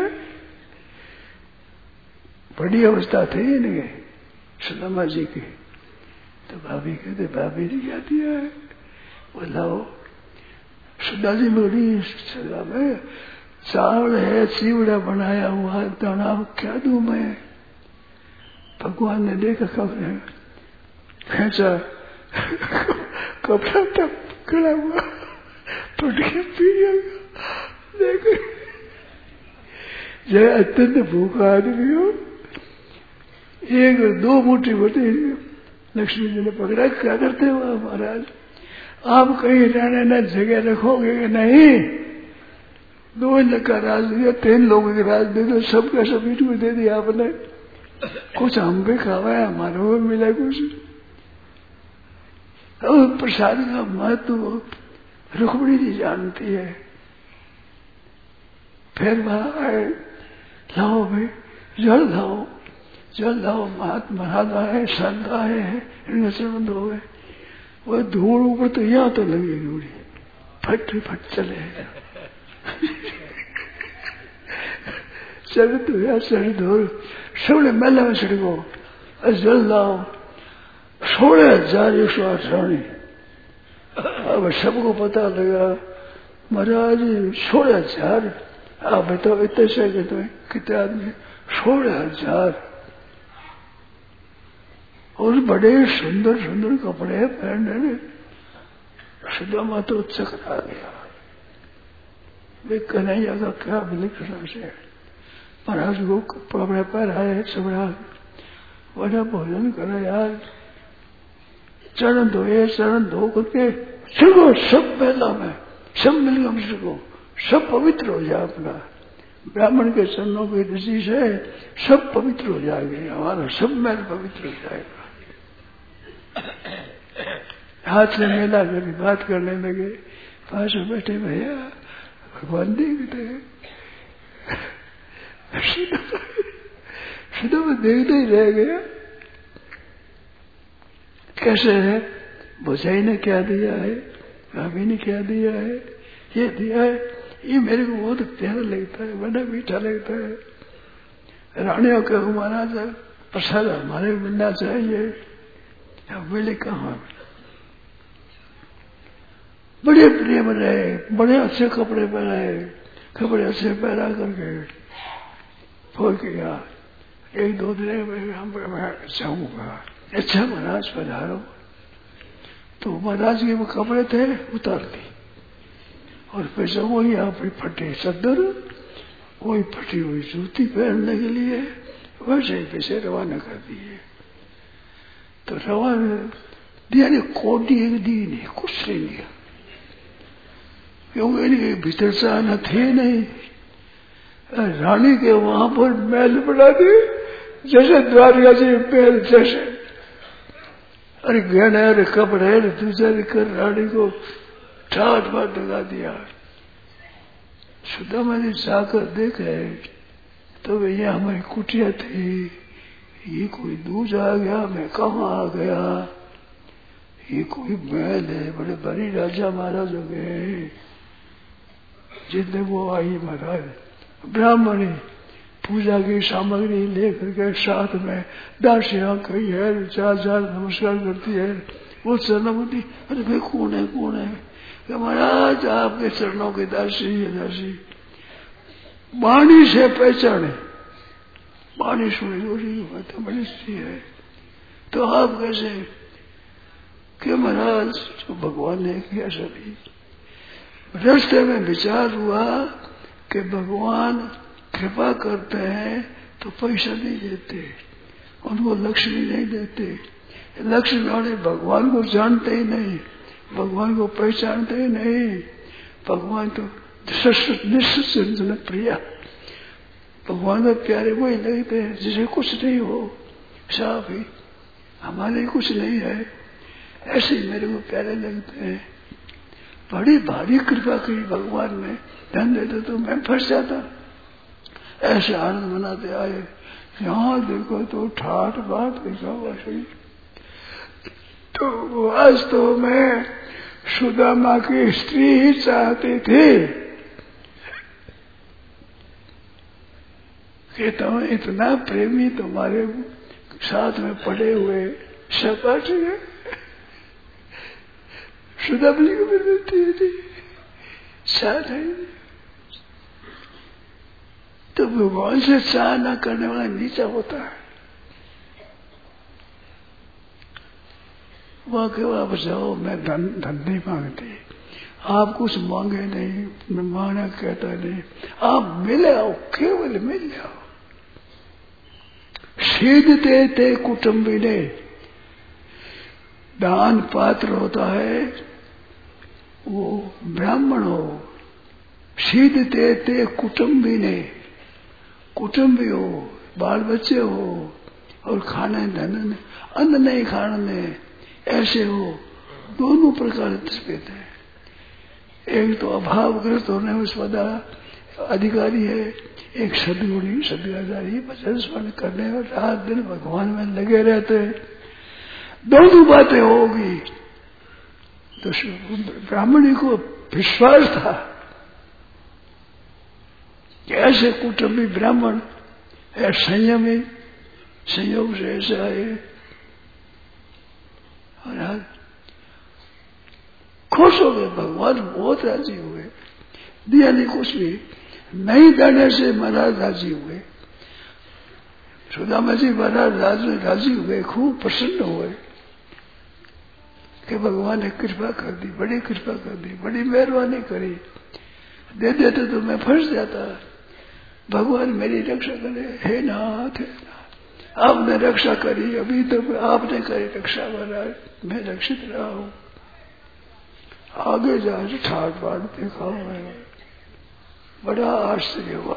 बड़ी अवस्था थी इनके सुदामा जी की, तो भाभी कहते भाभी ने क्या दिया है? बोलाओ। सुदा जी बोली सुदामा चावल है, चिवड़ा बनाया हुआ, दाना क्या दूं मैं? भगवान ने देखा खबर खेचा, कपड़ा तब खड़ा हुआ, टूट के पी देख। जय अत्यंत भूखा आदमी हो, 1-2 मुट्ठी बटे लक्ष्मी जी ने पकड़ा। क्या करते हो महाराज? आप कहीं रहने न जगह रखोगे कि नहीं? 2 इलाका राज दिया, 3 लोगों के राज दे दो, सबका सब इनको दे दिया आपने। कुछ हम भी खावे, हमारे को मिले कुछ। और प्रसाद का महत्व रुक्मिणी जी जानती है। फिर वहां आए, लाओ भाई जल लाओ, जल लाओ। महात्मा है, संत आए हैं, इनमें संबंध हो गए। वह धूल ऊपर तो यहाँ तो लगेगी उड़ी, फट फट चले चल तो यार सड़ धूल सबने मेला में सड़को, जल लाओ। 16,108 अब सबको पता लगा महाराज 16,000। आप बताओ इतने से कितने आदमी? 16,000। और बड़े सुंदर सुंदर कपड़े पहनने। सुदामा तो चकरा गया। वे कन्हैया का क्या विलक्षण से महाराज को कपड़े पहनाए, सबरा बड़ा भोजन करा यार, चरण धोए, चरण धो करके सिर्को सब मेला में सब मिलकर सिर्को सब पवित्र हो जाए। अपना ब्राह्मण के चरणों की ऋषि से सब पवित्र हो जाएंगे, हमारा सब मेल पवित्र हो जाएगा। हाथ में मेला करके बात करने लगे। पास में बैठे भैया भगवान देखते सीधा में देखते ही रह गया। कैसे है? भुजाई ने क्या दिया है, भाभी ने क्या दिया है, ये दिया है, ये मेरे को बहुत प्यारा लगता है, बड़ा मीठा लगता है। रानियों के महाराज प्रसाद हमारे मिलना चाहिए। अब मिले कहाँ? बड़े प्रेम रहे, बड़े अच्छे कपड़े पहनाए, कपड़े अच्छे पहना करके फोन किया। 1-2 दिन में हम जाऊंगा। अच्छा महाराज पधारो। तो महाराज के वो कपड़े थे उतार दी, और पैसा वही अपनी फटे चद्दर, वही फटी हुई जूती पहनने के लिए वैसे ही पैसे रवाना कर दिए। तो रवाना दिया ने कोडी एक दी नहीं, कुछ नहीं दिया, क्योंकि इनके भीतर से आना थे नहीं। रानी के वहां पर महल बना दे जैसे द्वारका जी महल जैसे, अरे गहने अरे कपड़े दूसरे कर रानी को ठाट बाट लगा दिया। सुदामा जी जाकर देखे तो भैया हमारी कुटिया थी, ये कोई दूज आ गया, मैं कहाँ आ गया, ये कोई महल है, बड़े बड़ी राजा महाराज हो गए। जितने वो आई महाराज ब्राह्मणी पूजा की सामग्री लेकर के साथ में दासियां कही है, 4 नमस्कार करती है। वो चरणों में अरे भाई कौन है, कौन है? महाराज आपके चरणों की दासी है, दासी। वाणी से पहचाने, वाणी सुनी की बात बड़ी सी है। तो आप कैसे? कि महाराज तो भगवान ने किया सभी। रास्ते में विचार हुआ कि भगवान कृपा करते हैं तो पैसा नहीं देते, उनको लक्ष्मी नहीं देते। लक्ष्मी वाले भगवान को जानते ही नहीं, भगवान को पहचानते ही नहीं। भगवान तो निश्चित प्रिया, भगवान में प्यारे वही लगते हैं जिसे कुछ नहीं हो, साफ ही हमारे कुछ नहीं है, ऐसे ही मेरे को प्यारे लगते हैं। बड़ी भारी कृपा की भगवान ने, धन देते तो मैं फंस जाता। ऐसे आनंद मनाते आए, यहाँ देखो तो ठाट बाट देखा वैसे। तो वास्तव में सुदामा की स्त्री ही चाहती थी कि तुम इतना प्रेमी तुम्हारे साथ में पड़े हुए सपाट है। सुदामा जी को मिलती थी साथ है। तो भगवान से चाह न करने वाला नीचा होता है। वह क्यों आप जाओ, मैं धन नहीं मांगती, आप कुछ मांगे नहीं, मैं मांगना कहता नहीं, आप मिले आओ, केवल मिल जाओ। सीधते ते कुटुंबिने, दान पात्र होता है वो ब्राह्मण हो। सीधते ते कुटुंबिने, कुटुंबी हो, बाल बच्चे हो, और खाने धन अन्न नहीं खाने ऐसे हो, दोनों प्रकार तस्वीर है। एक तो अभावग्रस्त होने में सदा अधिकारी है, एक सदगुणी सदगाधारी भजन स्मरण करने में रात दिन भगवान में लगे रहते हैं। दोनों बातें होगी तो ब्राह्मणी को विश्वास था कि ऐसे कुटुंबी ब्राह्मण है, संयमी, संयोग से ऐसा है। और आज खुश हो गए, भगवान बहुत राजी हुए, दिया नहीं कुछ भी नहीं देने से महाराज राजी हुए। सुदामा जी महाराज राजी हुए, खूब प्रसन्न हुए कि भगवान ने कृपा कर दी, बड़ी कृपा कर दी, बड़ी मेहरबानी करी, दे देते तो मैं फंस जाता, भगवान मेरी रक्षा करे। हे नाथ, आपने रक्षा करी, अभी तो आपने करी रक्षा, महाराज मैं रक्षित रहा हूं, आगे जाके ठाट बाट देखा मैं, बड़ा आश्चर्य हुआ।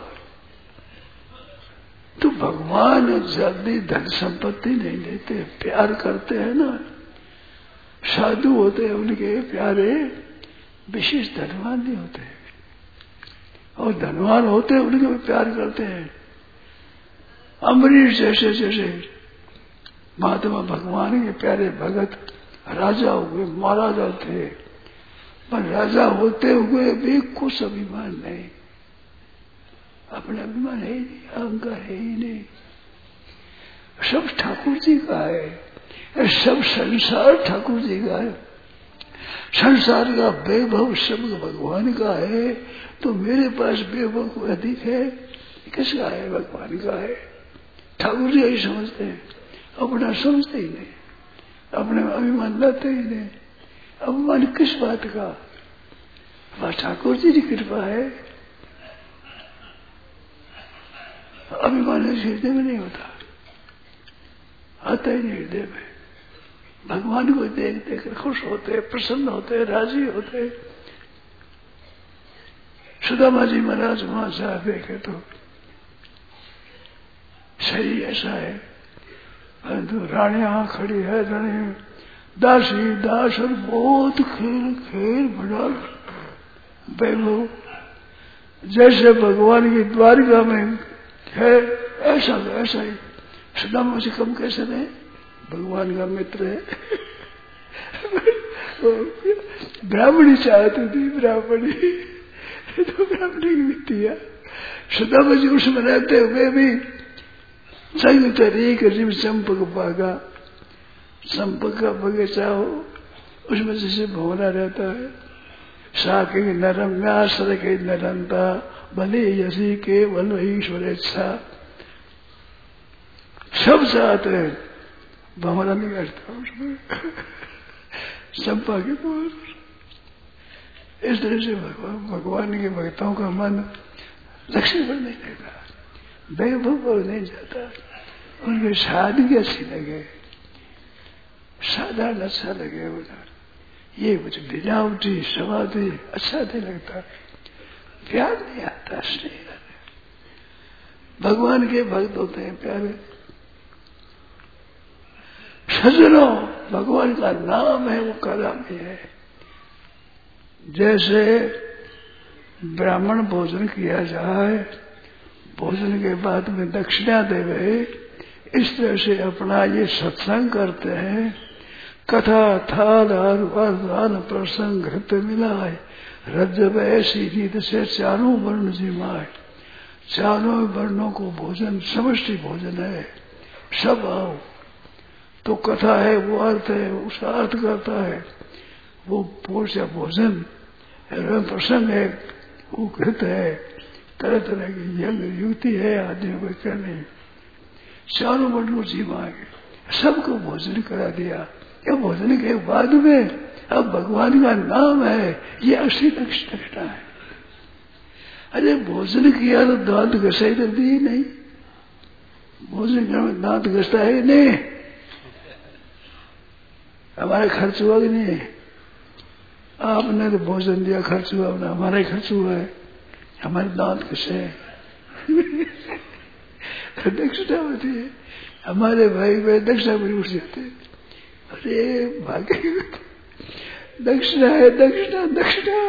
तो भगवान जल्दी धन संपत्ति नहीं देते, प्यार करते हैं ना। साधु होते हैं उनके प्यारे, विशेष धनवान नहीं होते, और धनवान होते हैं उनके भी प्यार करते हैं। अम्बरीश जैसे जैसे महात्मा भगवान के प्यारे भगत राजा हुए, महाराजा थे, पर राजा होते हुए भी कुछ अभिमान नहीं, अपना अभिमान है ही नहीं, अहंकार है ही नहीं, सब ठाकुर जी का है, सब संसार ठाकुर जी का है, संसार का वैभव सब भगवान का है। तो मेरे पास वैभव को अधिक है, किसका है? भगवान का है। ठाकुर जी यही समझते हैं, अपना समझते ही नहीं, अपने अभिमान लाते ही नहीं। अभिमान किस बात का? बस ठाकुर जी की कृपा है, अभिमान हृदय में नहीं होता, आता ही नहीं हृदय में। भगवान को देख देख कर खुश होते, प्रसन्न होते, राजी होते। सुदामा जी महाराज वहां से देखे तो सही ऐसा है, परंतु रानियां खड़ी है, रानी दासी दास, और बहुत खेल खेल बड़ा वैभव, जैसे भगवान की द्वारिका में है ऐसा ऐसा ही। सुदामा से कम कैसे नहीं, भगवान का मित्र है। ब्राह्मणी चाहती थी, ब्राह्मणी तो ब्राह्मणी की दिया। सुदामा जी उसमें रहते हुए भी संयुक्त एक रिम चंपक बागा, चंपक का बगीचा हो, उसमें जैसे भवना रहता है, साके नरम व्यासर के नरंता भले यसी के बल ईश्वर इच्छा, सब चाहते हैं, भवना नहीं करता उसमें, चंपा के पास। इस तरह से भगवान के भक्तों का मन लक्ष्य पर नहीं रहता, वैभव पर नहीं जाता, उनकी सादगी अच्छी लगे, साधारण अच्छा लगे, उधर ये कुछ बिजावटी समाधि अच्छा नहीं लगता, प्यार नहीं आता, स्नेह। भगवान के भक्त होते हैं प्यारे सज्जनों, भगवान का नाम है वो कलामी है। जैसे ब्राह्मण भोजन किया जाए, भोजन के बाद में दक्षिणा देवे, इस तरह से अपना ये सत्संग करते हैं। कथा थाल और प्रसंग घृत मिलाए, रज्जब ऐसी रीत से चारों वर्ण जिमाए। चारों वर्णों को भोजन समष्टि भोजन है, सब आओ। तो कथा है वो अर्थ है, उसका अर्थ करता है वो भोजन, प्रसंग है वो घृत है, तरह तरह की यज्ञ युक्ति है आदमियों को करने। चारों वर्ण को जिमाए, सबको भोजन करा दिया। या भोजन के बाद में अब भगवान का नाम है, ये असली दक्षिणा है। अरे भोजन किया तो दांत घसाई तो दी नहीं, भोजन में दांत घसता है नहीं, हमारा खर्च हुआ कि नहीं? आपने तो भोजन दिया, खर्च हुआ ना, हमारा ही खर्च हुआ है, हमारे दांत घसे दक्षिणा होती है। हमारे भाई भाई दक्षिणा पर उठ जाते। अरे भाग्य दक्षिणा है, दक्षिणा दक्षिणा,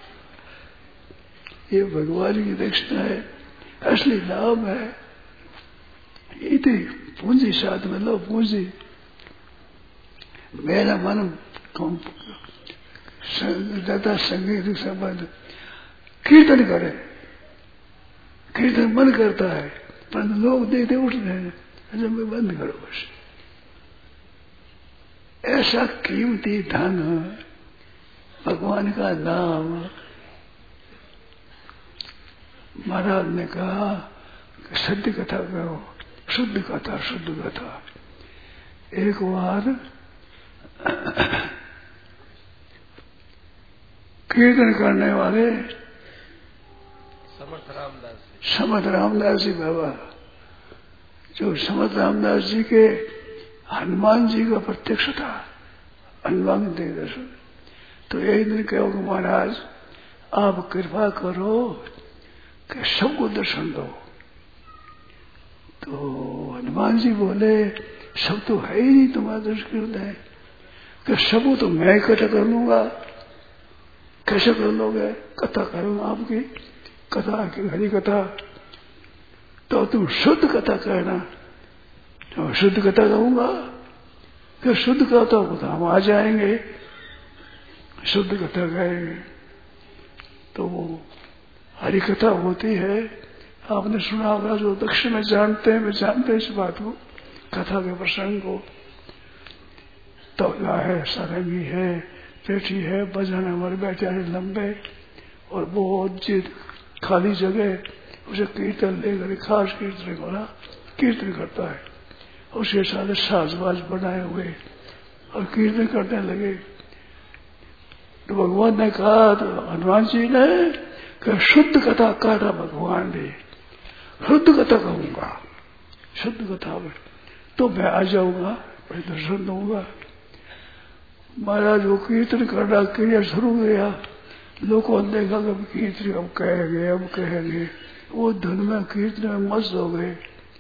ये भगवान की दक्षिणा है, असली नाम है। इतनी पूंजी साथ में लो, पूंजी। मेरा मन दादा संगीत संबंध कीर्तन करे, कीर्तन मन करता है, पर लोग देखते उठ रहे हैं, अच्छा मैं बंद करो बस। ऐसा कीमती धन भगवान का नाम। महाराज ने कहा कि सत्य कथा करो, शुद्ध कथा, शुद्ध कथा। एक बार कीर्तन करने वाले समर्थ रामदास जी बाबा, जो समर्थ रामदास जी के हनुमान जी का प्रत्यक्ष था, हनुमान के दर्शन। तो एक दिन कहो कि महाराज आप कृपा करो कि सबको दर्शन दो। तो हनुमान जी बोले सब तो है ही नहीं, तुम्हारा दर्शन कर दें कि सबको तो मैं इकट्ठा कर लूंगा। कैसे कर लोगे? कथा करूंगा आपकी, कथा की हरी कथा। तो तुम शुद्ध कथा कहना। तो शुद्ध कथा कहूंगा कि शुद्ध कथा होता हम आ जाएंगे, शुद्ध कथा कहेंगे। तो वो हरी कथा होती है, आपने सुना होगा, जो दक्षिण में जानते हैं, वे जानते हैं इस बात को, कथा के प्रसंग को। तबला है, सारंगी है, पेटी है, बजाने हमारे बैठे हैं लंबे, और बहुत जिद खाली जगह, उसे कीर्तन लेकर खास कीर्तन वाला कीर्तन करता है, उसके साथ साजबाज बनाए हुए और कीर्तन करने लगे। तो भगवान ने कहा, तो हनुमान जी ने कि शुद्ध कथा कहना भगवान ने, शुद्ध कथा कहूंगा, शुद्ध कथा में तो मैं आ जाऊंगा, मैं दर्शन दूंगा। महाराज वो कीर्तन करना क्रिया शुरू गया। लोगों ने देखा कि कीर्तन अब कहेंगे, अब कहेंगे। वो धुन में कीर्तन में मस्त हो गए।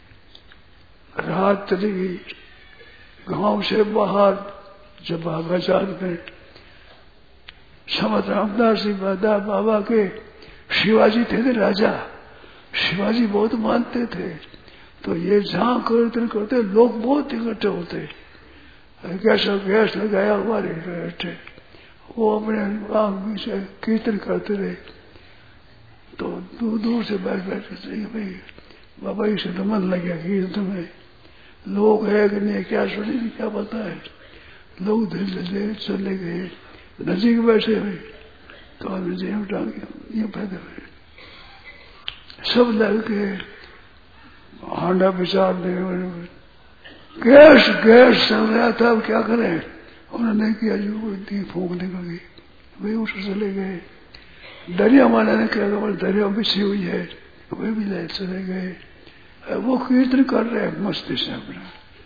रात चली गई, गांव से बाहर जब बाजार में समर्थ रामदास जी बाबा के शिवाजी थे ना राजा, शिवाजी बहुत मानते थे। तो ये जहां कीर्तन करते लोग बहुत इकट्ठे होते, कैसा गैस लगाया हुआ रहते, वो अपने आंख से कीर्तन करते रहे। तो दूर दूर से बैठ बैठे भाई बाबा जी से तो मन लग गया कीर्तन में, लोग है कि नहीं क्या सुने क्या पता है। लोग धीरे धीरे चले गए, नजीक बैठे हुए तो ये पैदल हुए, सब लग के हांडा विचार दे, गैस गैस चल रहा था, अब क्या करें। उन्होंने किया जो दी फूंक निकल गई, वे उठ चले गए। दरिया वाला ने क्या कहा, दरिया बिछी हुई है, वे भी ले चले गए। वो कीर्तन कर रहे हैं मस्ती से अपना।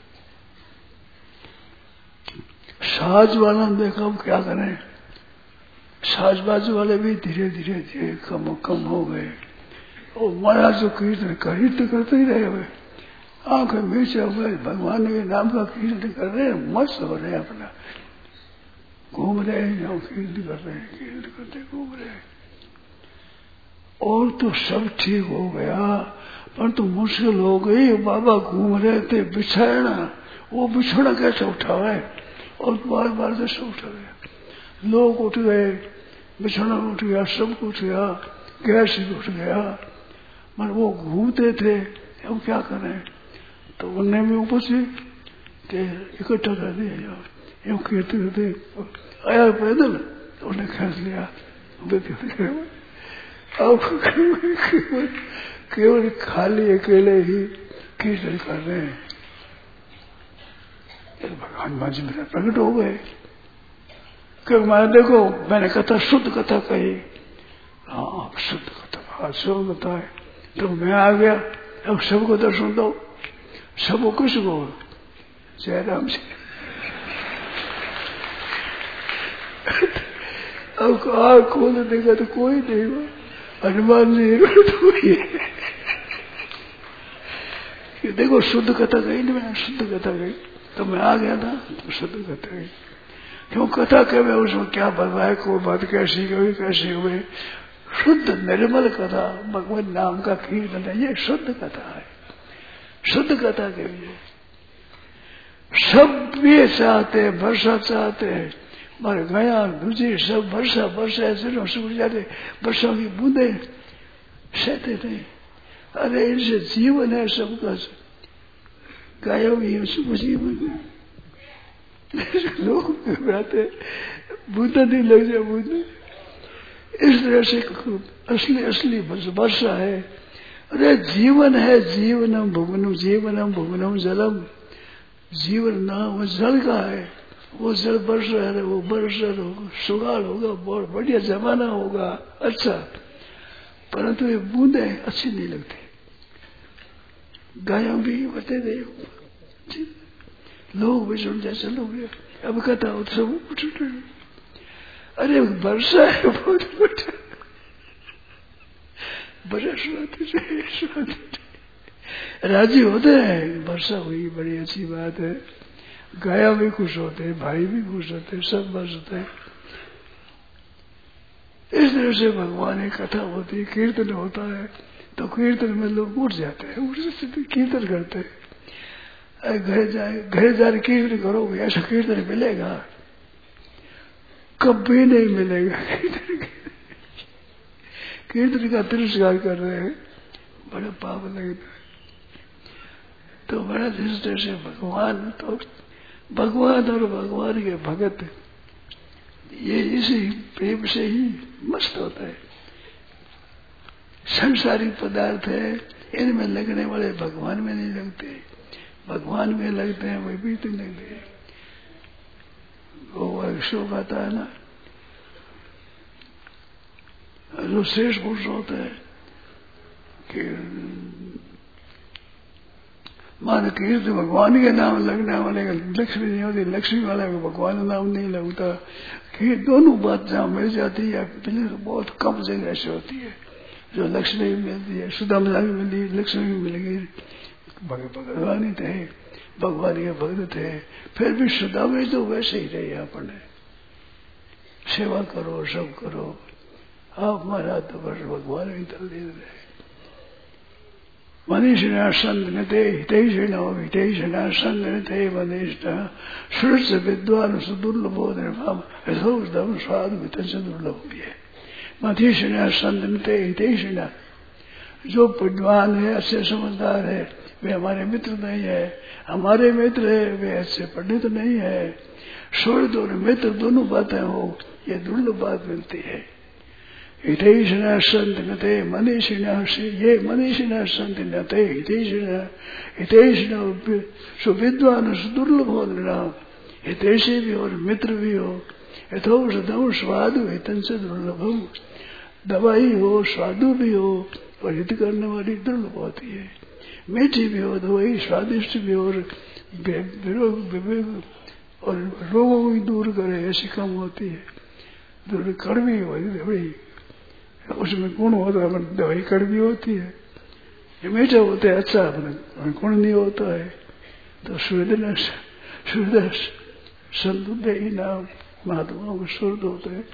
साज वाला ने देखा अब क्या करें, साज बाजू वाले भी धीरे धीरे धीरे कम हो गए। और महाराज जो कीर्तन करते ही रहे हुए, आंखें मीचे हुए भगवान के नाम का कीर्तन कर रहे हैं, मस्त हो रहे हैं, अपना घूम रहे हैं, कीर्तन कर रहे हैं, कीर्तन करते घूम रहे हैं। और तो सब ठीक हो गया, पर तो मुश्किल हो गई। बाबा घूम रहे थे बिछाना, वो बिछोना कैसे उठावे, और बार बार से सब उठ गया। लोग उठ गए, बिछोना उठ गया, सब उठ गया, गैस उठ गया, पर वो घूमते थे, अब क्या करें। तो उनने भी पूछे कि इकट्ठा कर दिया, यूं कीर्तन करते आया पैदल, तो उन्हें खींच लिया। अब केवल खाली अकेले ही कीर्तन कर रहे हैं। भगवान जी मेरे प्रकट हो गए कि मैं देखो मैंने कथा शुद्ध कथा कही, हाँ शुद्ध कथा, शुद्ध कथा है। तो मैं आ गया, अब सबको दर्शन दो, सबको कुछ को जयराम जी। अब आँख खोल देखा तो कोई नहीं, हनुमान जी तो कि देखो शुद्ध कथा गई ना, मैं शुद्ध कथा गई तो मैं आ गया था, तो शुद्ध कथा गई। क्यों कथा कहे उसमें क्या बताए, को बात कैसी हुई कैसी हुई। शुद्ध निर्मल कथा भगवान नाम का कीर्तन है, ये शुद्ध कथा है। शुद्ध कथा के लिए सब ये चाहते, वर्षा चाहते हैं, मर गया दूसरी सब वर्षा वर्षा ऐसे सूख जाते, वर्षा की बूंदे सहते थे। अरे इनसे जीवन है सबका, गायों की सुख जीवन लोग घबराते, बूंदा नहीं लग जाए बूंदे। इस तरह से असली असली वर्षा है। अरे जीवन है, जीवनम भुवनम, जीवनम भुवनम जलम, जीवन नाम जल का है। वो जल वर्षा है, वो वर्षा होगा, सुगाल होगा, बहुत बढ़िया जमाना होगा, अच्छा, परंतु ये बूंदे अच्छी नहीं लगती। गायों भी बते दे, लोग भी सुन जैसे लोग अब कथा उत्सव उठ। अरे वर्षा है बहुत बड़ा, बड़ा स्वाद राजी होते हैं, वर्षा हुई बड़ी अच्छी बात है। गाया भी खुश होते हैं, भाई भी खुश होते हैं, सब बसते हैं। इस तरह से भगवान की कथा होती है, कीर्तन होता है, तो कीर्तन में लोग उठ जाते हैं, उठ से कीर्तन करते हैं। घर जाकर कीर्तन करोगे, ऐसा कीर्तन मिलेगा? कभी नहीं मिलेगा। कीर्तन का तिरस्कार कर रहे हैं, बड़ा पाप लगता है। तो बड़ा दृष्टि से भगवान, तो भगवान और भगवान के भगत ये इसी प्रेम से ही मस्त होता है। संसारिक पदार्थ है, इनमें लगने वाले भगवान में नहीं लगते, भगवान में लगते हैं, वही भी तो लगते। वो शोक आता है ना, जो श्रेष्ठ पुरुष होता है कि मान कीर्ति भगवान के नाम लगने वाले का लक्ष्मी नहीं होती, लक्ष्मी वाले को भगवान का नाम नहीं लगता। कि दोनों बात जहाँ मिल जाती है, तो बहुत कम जगह ऐसी होती है जो लक्ष्मी भी मिलती है, सुधा मिला भी मिली, लक्ष्मी भी मिल गई। भगवान ही थे, भगवान के भक्त थे, फिर भी सुधा में तो वैसे ही रहे। अपने सेवा करो, सब करो, आप महाराज तो बस भगवान ही तल दे रहे। मनीषिणा संतनते हितैषिणो हितैषिणा संतनते मनीषिणा श्रुत विद्वान सुदुर्लभो निर्भाम यथोक्तम स्वाद वितंस दुर्लभ है। मनीषिणा संतनते हितैषिणा, जो विद्वान है, अच्छे समझदार है, वे हमारे मित्र नहीं है। हमारे मित्र है, वे अच्छे पंडित नहीं है। सुहृद और मित्र दोनों बातें हो, ये दुर्लभ बात मिलती है। हितैषिणा संत नते मनीषिणा, ये मनीषिणा संत नते हितैषिणा, हितैषिणा सुविद्वान सुदुर्लभ हो नाम, हितैषी भी और मित्र भी हो। यथोषधम स्वादु हितन से दुर्लभम, दवाई हो, स्वादु भी हो और हित करने वाली दुर्लभ होती है। मीठी भी हो दवाई, स्वादिष्ट भी हो और रोगों को दूर करे, ऐसी कम होती है। कड़वी हो, उसमें गुण होता है, दवाई कड़वी होती है। ये मीठा होता है, अच्छा गुण नहीं होता है। तो शुद्ध संत ही नाम महात्माओं को शुद्ध होते हैं।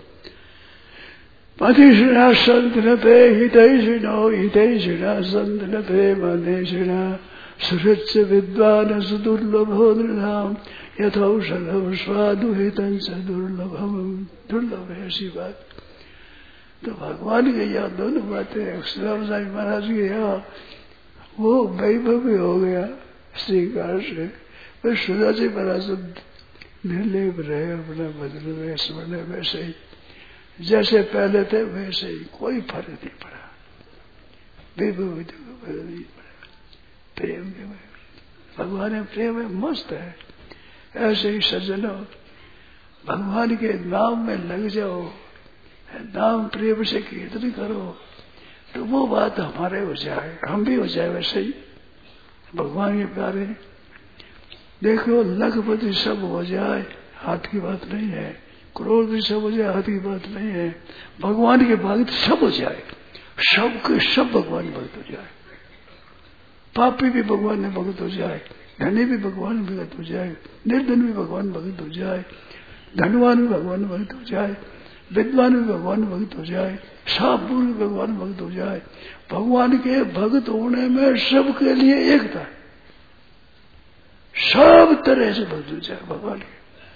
मनीषिणा संत नते हितैषिणो हितैषिणा संत नते मनीषिणा सुहृत्स विद्वान सुदुर्लभो नृणाम यथौषधम स्वादु हितं च दुर्लभम। दुर्लभ है ऐसी बात। तो भगवान के यहाँ दोनों बातें, श्रीराम साई महाराज के यहाँ वो वैभव भी हो गया श्रीकार से, फिर सुधा जी महाराज निर्लेप रहे अपना बदल में स्मरण वैसे ही, जैसे पहले थे वैसे ही, कोई फर्क नहीं पड़ा। वैभव नहीं पड़ा, प्रेम में भगवान में प्रेम में मस्त है। ऐसे ही सज्जनों, भगवान के नाम में लग जाओ, नाम प्रेम से कीर्तन करो, तो वो बात हमारे हो जाए, हम भी हो जाए वैसे ही भगवान के प्यारे। देखो लखपति सब हो जाए, हाथ की बात नहीं है। करोड़ भी सब हो जाए, हाथ की बात नहीं है। भगवान के भक्त सब हो जाए, सब के सब भगवान भक्त हो जाए, पापी भी भगवान में भगत हो जाए, धनी भी भगवान में भगत हो जाए, निर्धन भी भगवान में भगत हो जाए, धनवान भी भगवान में भगत हो जाए, विद्वान भी भगवान में भगत हो जाए, साबूर भी भगवान में भगत हो जाए। भगवान के भगत होने में सबके लिए एकता है, सब तरह से भगत हो जाए भगवान के।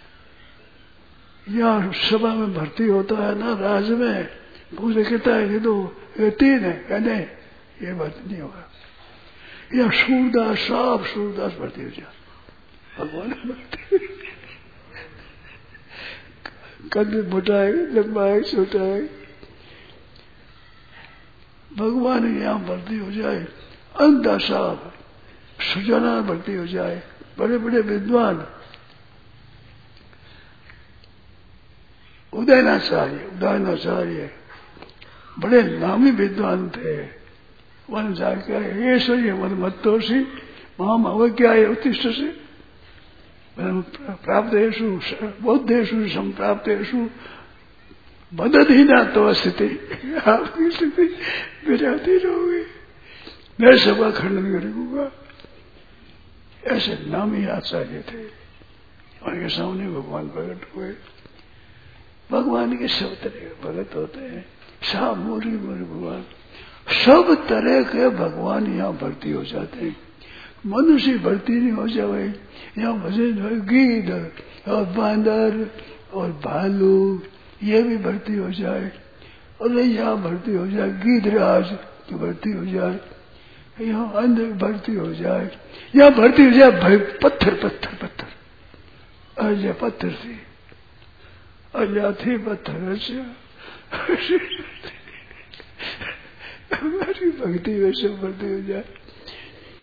यहाँ सभा में भर्ती होता है ना, राज में पूछे कहता है कि तो ये 3 है, कहने ये बात नहीं होगा। या सूरदास, साफ सूरदास भर्ती हो जाए भगवान में भर्ती। कंध मोटा है, लंबा है, छोटा है, भगवान यहाँ भर्ती हो जाए। अंधा साहब सुजाना भर्ती हो जाए, बड़े बड़े विद्वान, उदयनाचार्य बड़े नामी विद्वान थे। वन जाकर ये सही मन मत्तोषी माम अवज्ञाय उत्तिष्ठ से प्राप्तेषु बौद्धेषु संप्राप्तेषु मदद ही ना तो स्थिति, आपकी स्थिति बिराती रहोगे, मैं सबका खंडन करूंगा। ऐसे नामी आचार्य थे, उनके सामने भगवान प्रकट हुए। भगवान के सब तरह के भगत होते हैं, साफ मोरी भगवान, सब तरह के भगवान यहाँ भर्ती हो जाते हैं। मनुष्य भर्ती नहीं हो जाए, यहाँ भजन हो, गीध और बांदर और भालू ये भी भर्ती हो जाए, और यहाँ भर्ती हो जाए गीधराज की भर्ती हो जाए, यहाँ अंध भर्ती हो जाए, यहाँ भर्ती हो जाए पत्थर पत्थर पत्थर अजय पत्थर से अजाथी पत्थर से हमारी भक्ति में सब भर्ती हो जाए।